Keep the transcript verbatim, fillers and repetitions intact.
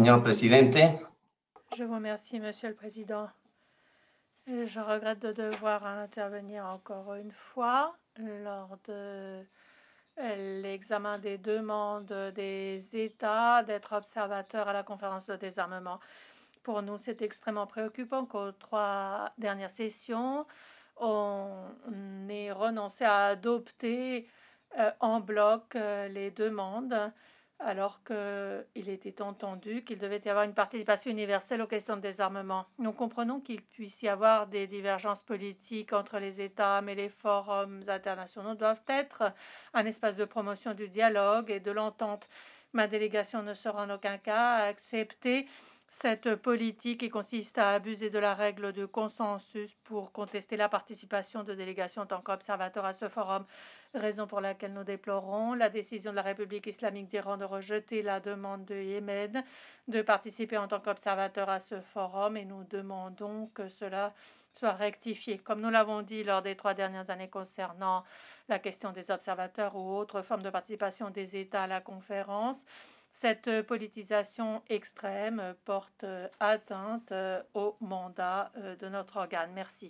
señor presidente. Je vous remercie, Monsieur le Président. Je regrette de devoir intervenir encore une fois lors de l'examen des demandes des États d'être observateurs à la conférence de désarmement. Pour nous, c'est extrêmement préoccupant qu'aux trois dernières sessions, on ait renoncé à adopter euh, en bloc euh, les demandes, alors qu'il était entendu qu'il devait y avoir une participation universelle aux questions de désarmement. Nous comprenons qu'il puisse y avoir des divergences politiques entre les États, mais les forums internationaux doivent être un espace de promotion du dialogue et de l'entente. Ma délégation ne sera en aucun cas à accepter cette politique qui consiste à abuser de la règle de consensus pour contester la participation de délégations en tant qu'observateurs à ce forum, raison pour laquelle nous déplorons la décision de la République islamique d'Iran de rejeter la demande de Yémen de participer en tant qu'observateur à ce forum et nous demandons que cela soit rectifié. Comme nous l'avons dit lors des trois dernières années concernant la question des observateurs ou autres formes de participation des États à la conférence, cette politisation extrême porte atteinte au mandat de notre organe. Merci.